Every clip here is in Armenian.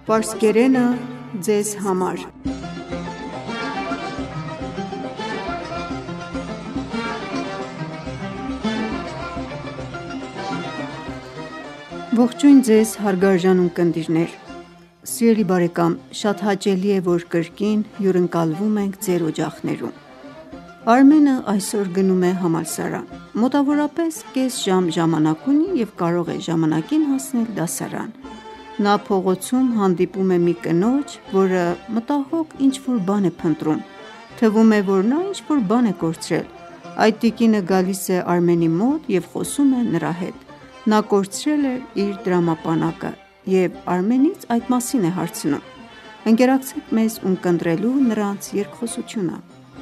Պարսկերենը ձեզ համար։ Ողջույն ձեզ հարգարժան ունկնդիրներ։ Սիրելի բարեկամ, շատ հաճելի է, որ կրկին հյուրընկալվում ենք ձեր օջախներում։ Արմենը այսօր գնում է համալսարան։ Մոտավորապես կես ժամ ժամանակ ունի և կարող է ժամանակին հասնել դասարան։ Նա փողոցում հանդիպում է մի կնոջ, որը մտահոգ ինչ-որ բան է փնտրում։ Թվում է, որ նա ինչ-որ բան է կորցրել։ Այդ տիկինը գալիս է Արմենի մոտ և խոսում է նրա հետ։ Նա կորցրել էր իր դրամապանակը և Արմենից այդ մասին է հարցնում։ Ընկերակցեք մեզ ունկնդրելու նրանց երկխոսությունը։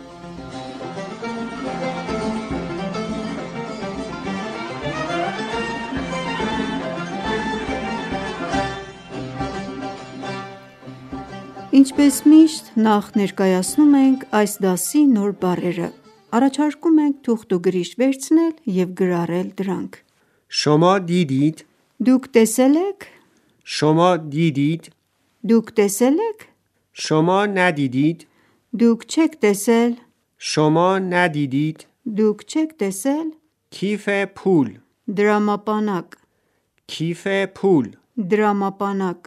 Ինչպես միշտ, նախ ներկայացնում ենք այս դասի նոր բառերը։ Առաջարկում ենք թուղթուգրիշ վերցնել և գրառել դրանք։ شما دیدید؟ Դուք տեսել եք։ شما دیدید؟ Դուք տեսել եք։ شما ندیدید؟ Դուք չեք տեսել։ شما ندیدید؟ Դուք չեք տեսել։ کیف پول. Դրամապանակ։ کیف پول. Դրամապանակ։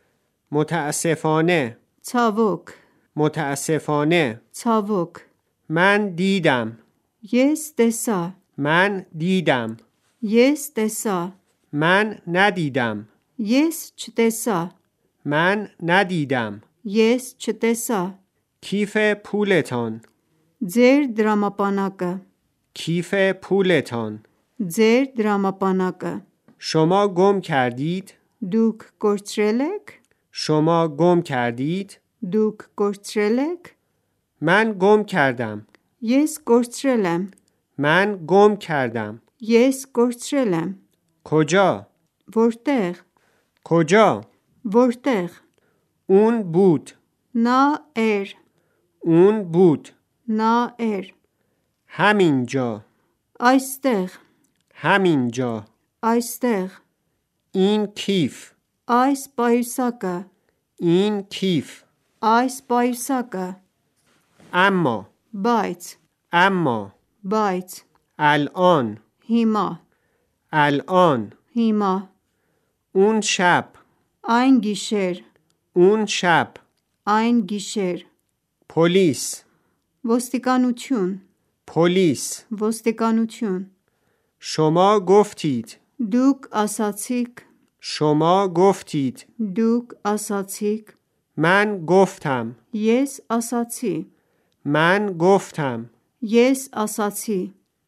متاسفانه. Ցավոք։ متاسفانه. Ցավոք։ من دیدم. Ես տեսա։ من دیدم. Ես տեսա։ من ندیدم. Ես չտեսա։ من ندیدم. Ես չտեսա։ کیف پولتان. Ձեր դրամապանակը։ کیف پولتان. Ձեր դրամապանակը։ شما گم کردید؟ Դուք կորցրել եք։ شما گم کردید؟ Դուք կորցրել եք։ من گم کردم. Ես կորցրել եմ։ من گم کردم. Ես կորցրել եմ։ کجا؟ Որտեղ։ کجا؟ Որտեղ։ اون بود. Նա էր։ اون بود. Նա էր։ همینجا. Այստեղ։ همینجا. Այստեղ։ این کیف. Այս պայուսակը։ این کیف. Այս պայուսակը։ اما. Բայց։ اما. Բայց։ الان. Հիմա։ الان. Հիմա։ اون شب. Այն գիշեր։ اون شب. Այն գիշեր։ پلیس. Ոստիկանություն։ پلیس. Ոստիկանություն։ شما گفتید. Դուք ասացիք։ شما گفتید. Դուք ասացիք։ من گفتم. Ես ասացի։ من گفتم. Ես ասացի։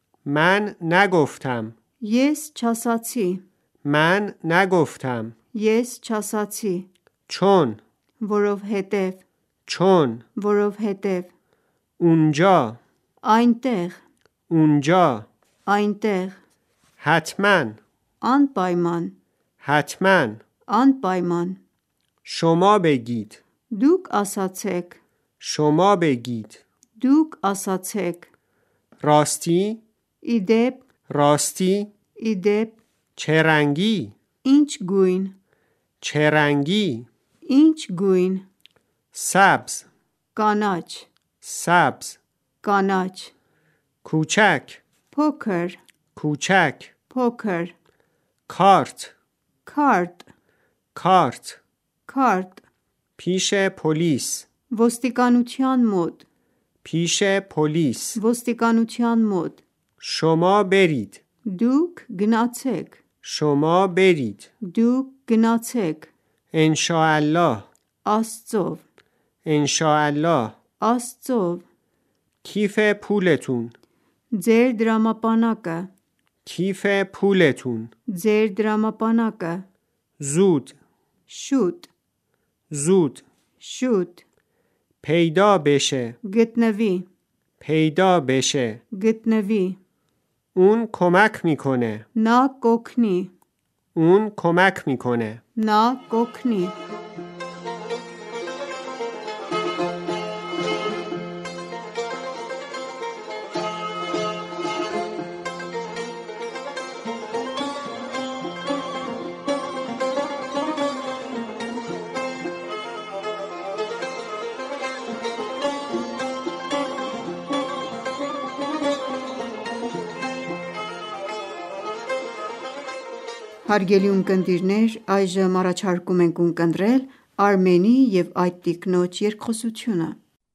من نگفتم. Ես չասացի։ من نگفتم. Ես չասացի։ چون. Որովհետև։ چون. Որովհետև։ اونجا. Այնտեղ։ اونجا. Այնտեղ։ حتما. Անպայման։ حتما. Անպայման։ شما بگید. Դուք ասացեք։ شما بگید. Դուք ասացեք։ راستی. Իդեպ։ راستی. Իդեպ։ چه رنگی؟ Ինչ գույն։ چه رنگی؟ Ինչ գույն։ سبز. Կանաչ։ سبز. Կանաչ։ کوچک. Փոքր։ کوچک. Փոքր։ کارت. Քարտ։ کارت. Քարտ։ پیش پلیس. Ոստիկանության մոտ։ پیش پلیس. Ոստիկանության մոտ։ شما برید. Դուք գնացեք։ شما برید. Դուք գնացեք։ ان شاء الله. Աստծով։ ان شاء الله. Աստծով։ کیف پولتون. Ձեր դրամապանակը։ کیف پولتون. Ձեր դրամապանակը։ زود. Շուտ։ زود. Շուտ։ پیدا بشه. Գտնվի։ پیدا بشه. Գտնվի։ اون کمک میکنه. Նա կօգնի։ اون کمک میکنه. Նա կօգնի։ Հարգելի ունկնդիրներ, այժմ առաջարկում ենք ունկնդրել Արմենի և այդ տիկնոջ երկխոսությունը: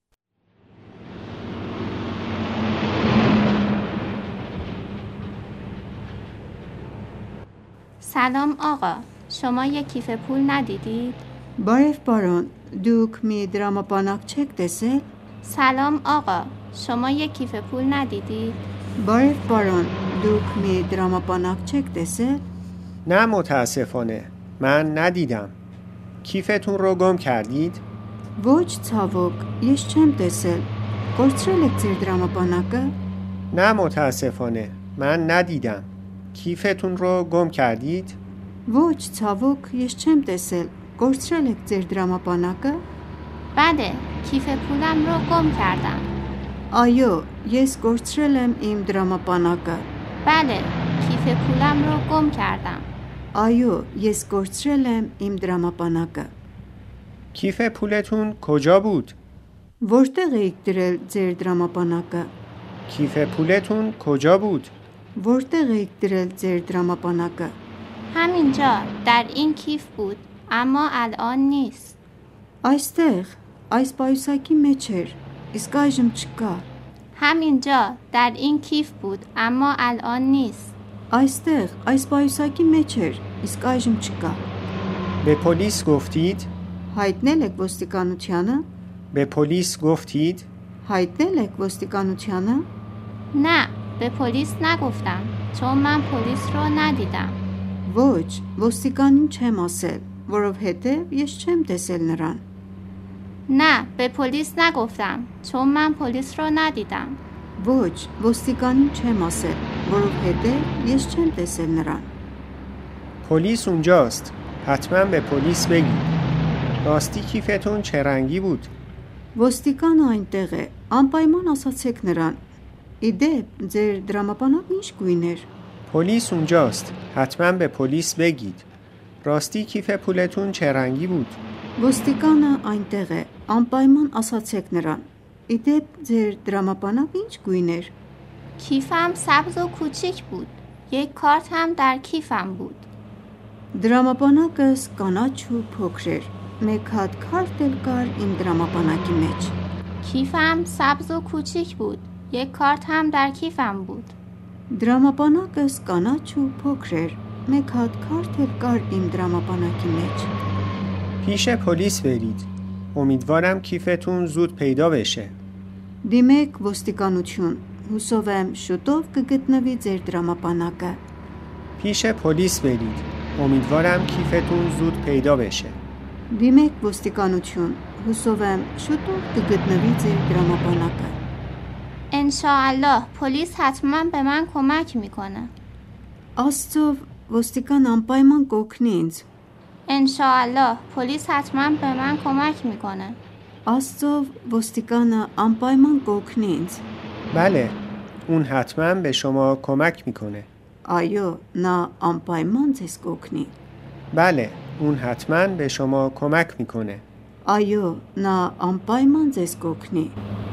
سلام آقا، شما یک کیف پول ندیدید؟ Բարև պարոն, դուք մի դրամապանակ չեք տեսել? سلام آقا، شما یک کیف پول ندیدید؟ Բարև պարոն, դուք մի դրամապանակ չեք տեսել? نه متاسفانه من ندیدم. کیفتون رو گم کردید؟ Ոչ ցավոք, ես չեմ տեսել. Կորցրել եք ձեր դրամապանակը? نه متاسفانه من ندیدم. کیفتون رو گم کردید؟ Ոչ ցավոք, ես չեմ տեսել. Կորցրել եք ձեր դրամապանակը? بله، کیف پولم رو گم کردم. Այո, ես կորցրել եմ իմ դրամապանակը. بله، کیف پولم رو گم کردم. Այո, ես կորցրել եմ իմ դրամապանակը. کیف پولتون کجا بود؟ Որտեղ էիք դրել ձեր դրամապանակը? کیف پولتون کجا بود؟ Որտեղ էիք դրել ձեր դրամապանակը? همینجا، در این کیف بود، اما الان نیست. Այստեղ, այս պայուսակի մեջ էր, իսկ այժմ չկա. همینجا، در این کیف بود، اما الان نیست. Այստեղ, այս պայուսակի մեջ էր, իսկ այժմ չկա. به پلیس گفتید؟ Հայտնել եք ոստիկանությանը? به پلیس گفتید؟ Հայտնել եք ոստիկանությանը? نه، به پلیس نگفتم، چون من پلیس رو ندیدم. Ոչ, ոստիկանին չեմ ասել, որովհետև ես չեմ տեսել նրան. نه، به پلیس نگفتم، چون من پلیس رو ندیدم. Ոչ, ոստիկանին չեմ ասել, որովհետև ես չեմ տեսել նրան. پلیس اونجاست. حتما به پلیس بگید. راستی کیفتون چه رنگی بود؟ Ոստիկանը այնտեղ է, անպայման ասացեք նրան. Իդեպ, ձեր դրամապանակը ինչ գույն էր? پلیس اونجاست. حتما به پلیس بگید. راستی کیف پولتون چه رنگی بود؟ Ոստիկանը այնտեղ է, անպայման ասացեք նրան. Իդեպ, ձեր դրամապանակը ինչ գույն էր? کیفم سبز و کوچیک بود. یک کارت هم در کیفم بود. Դրամապանակս կանաչ ու փոքր էր, մեկ հատ քարտ էլ կար իմ դրամապանակի մեջ. کیفم سبز و کوچیک بود. یک کارت هم در کیفم بود. Դրամապանակս կանաչ ու փոքր էր, մեկ հատ քարտ էլ կար իմ դրամապանակի մեջ. پیش پلیس برید. امیدوارم کیفتون زود پیدا بشه. Դիմեք ոստիկանություն, հուսով եմ շուտով կգտնվի ձեր դրամապանակը. پیش پلیس برید. امیدوارم کیفتون زود پیدا بشه. Դիմեք ոստիկանություն, հուսով եմ շուտով կգտնվի ձեր դրամապանակը. انشاءالله پلیس حتما به من کمک میکنه. Աստծով ոստիկան անպայման կօգնի ինձ. انشاءالله پلیس حتما به من کمک میکنه. Աստծով ոստիկանը անպայման կօգնի ինձ. بله. اون حتما به شما کمک میکنه. Այո, նա անպայման ձեզ կօգնի. بله. اون حتما به شما کمک میکنه. Այո, նա անպայման ձեզ կօգնի.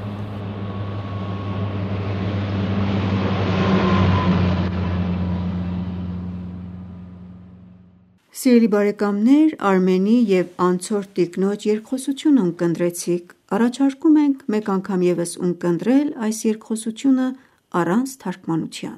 Սիրելի բարեկամներ, Արմենի և անցորդ տիկնոջ երկխոսությունը ունկնդրեցիք, առաջարկում ենք մեկ անգամ ևս ունկնդրել այս երկխոսությունը առանց թարգմանության.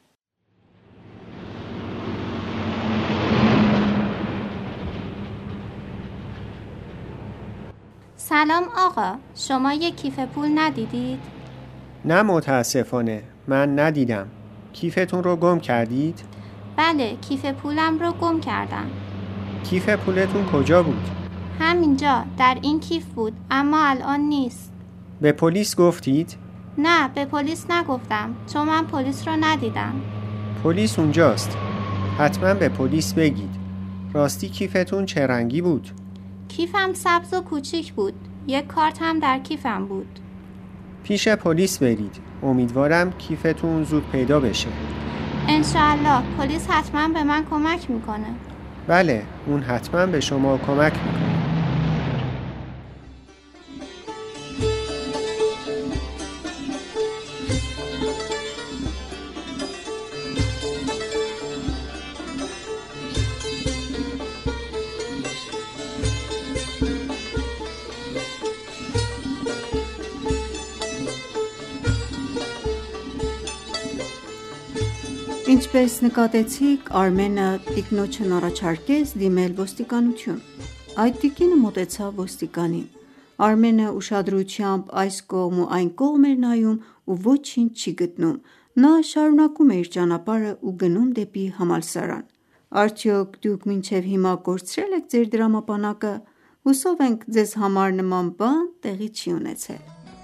سلام آقا، شما یک کیف پول ندیدید؟ نه متاسفانه من ندیدم. کیفتون رو گم کردید؟ بله، کیف پولم رو گم کردم. کیف پولتون کجا بود؟ همینجا، در این کیف بود، اما الان نیست. به پلیس گفتید؟ نه، به پلیس نگفتم، چون من پلیس رو ندیدم. پلیس اونجاست. حتما به پلیس بگید. راستی کیفتون چه رنگی بود؟ کیفم سبز و کوچیک بود. یک کارت هم در کیفم بود. پیش پلیس برید. امیدوارم کیفتون زود پیدا بشه. انشاءالله پلیس حتما به من کمک میکنه. بله، اون حتما به شما کمک میکنه. Ինչպես նկատեցիք, Արմենը տիկնոջն առաջարկեց դիմել ոստիկանություն: Այդ տիկինը մոտեցավ ոստիկանին: Արմենը ուշադրությամբ այս կողմ ու այն կողմ էր նայում ու ոչինչ չի գտնում: Նա շարունակում է իր ճանապարհը ու գնում դեպի համալսարան: Արդյոք դուք մինչև հիմա կորցրե՞լ եք ձեր դրամապանակը: Հուսով ենք ձեզ համար նման բան տեղի չի ունեցել: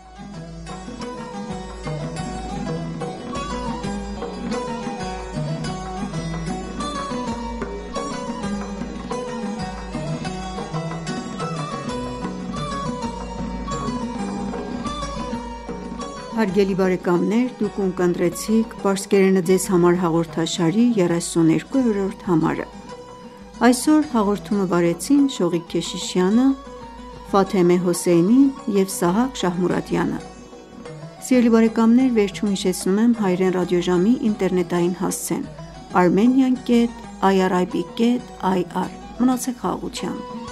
Հարգելի բարեկամներ դուք ունկնդրեցիք «Պարսկերենը ձեզ համար» հաղորդաշարի 32-րդ համարը: Այսօր հաղորդումը վարեցին Շողիկ Քեշիշյանը, Ֆաթեմե Հոսեյնին և Սահակ Շահմուրադյանը: Վերջում հիշեցնում եմ հայրեն ռադիոժամի ինտերնետային հասցեն: Armenian.irib.ir Մնացեք խաղաղությամբ: